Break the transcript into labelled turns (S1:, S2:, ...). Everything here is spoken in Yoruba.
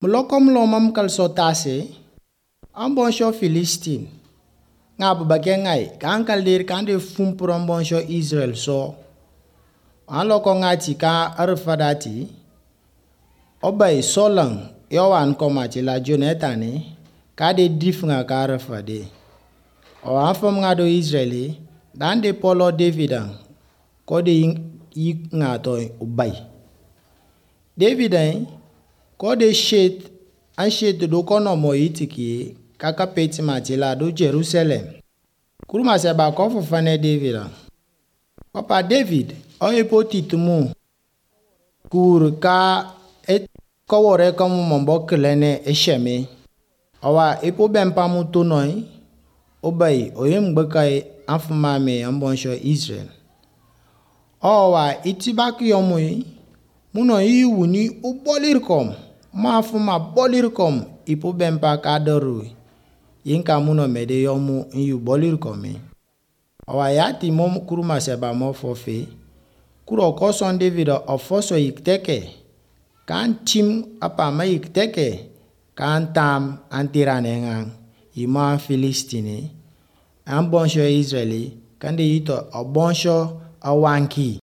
S1: Mulokom lomam kalsotase ambonsho Filistin ngap bagengai kan kalir kan de fumpur ambonsho Israel so aloko ngati ka arfadati obay solang yowan komati la jonetane ka de difnga ka arfade o afam ngado Israeli dan de polo Davidan ko de ngato ubay Davidan ko de shet an shet do kono moitiki kaka peti matila do Jerusalem kuruma seba ko fane Davidan papa David o epotitumu kur ka et kowore kamu mombo klene esheme awa epo bempa muto noi obay oyem gbekai afumame ambonsho Israel owa itibak yomui muno yiwuni ubolirkom mafuma bolirkom ipo bempa kadoru yinka muno mede yomu yu bolirkomi awa yati mom kuruma seba mo fofe kuro koson David ofoso yikteke kan tim apa ma yikteke kan tam antiranengang ima Filistini ambonsho Israeli kan de yito obonsho awanki